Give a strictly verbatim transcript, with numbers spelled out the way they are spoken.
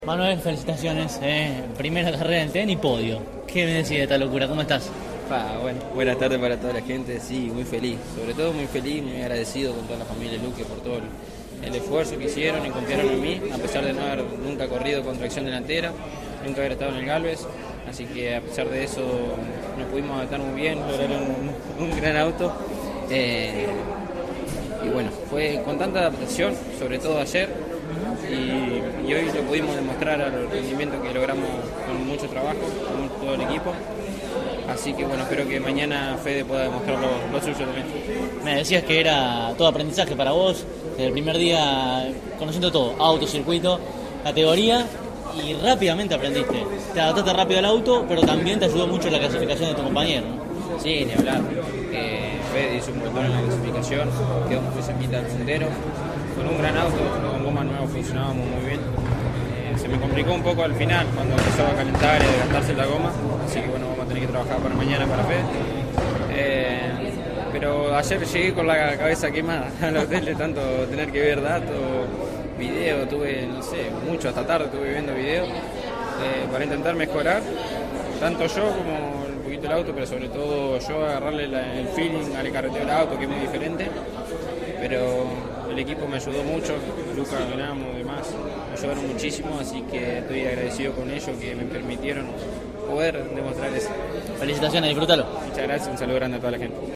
Manuel, felicitaciones, eh. Primera carrera en tenis y podio. ¿Qué me decís de esta locura? ¿Cómo estás? Pa, bueno, buenas tardes para toda la gente, sí, muy feliz, sobre todo muy feliz, muy agradecido con toda la familia Luque por todo el, el esfuerzo que hicieron y confiaron en mí, a pesar de no haber nunca corrido con tracción delantera, nunca haber estado en el Galvez, así que a pesar de eso nos pudimos adaptar muy bien, lograron un, un gran auto, eh, y bueno, fue con tanta adaptación, sobre todo ayer, y, y hoy lo pudimos demostrar al rendimiento que logramos con mucho trabajo, con todo el equipo. Así que bueno, espero que mañana Fede pueda demostrar lo, lo suyo también. Me decías que era todo aprendizaje para vos, desde el primer día conociendo todo, auto, circuito, categoría, y rápidamente aprendiste. Te adaptaste rápido al auto, pero también te ayudó mucho la clasificación de tu compañero, ¿no? Sí, ni hablar. Eh, Fede hizo un montón en la clasificación, quedó muy cerquita del puntero. Con un gran auto, con goma nueva funcionábamos muy bien. Eh, se me complicó un poco al final, cuando empezó a calentar y a desgastarse la goma, así que bueno, vamos a tener que trabajar para mañana para Fede. Eh, pero ayer llegué con la cabeza quemada al hotel de tanto tener que ver datos, video, tuve, no sé, mucho, hasta tarde estuve viendo video eh, para intentar mejorar, tanto yo como un poquito el auto, pero sobre todo yo agarrarle la, el feeling al carreteo del auto, que es muy diferente, pero el equipo me ayudó mucho, Lucas, ganamos y demás, me ayudaron muchísimo, así que estoy agradecido con ellos que me permitieron poder demostrar eso. Felicitaciones, disfrútalo. Muchas gracias, un saludo grande a toda la gente.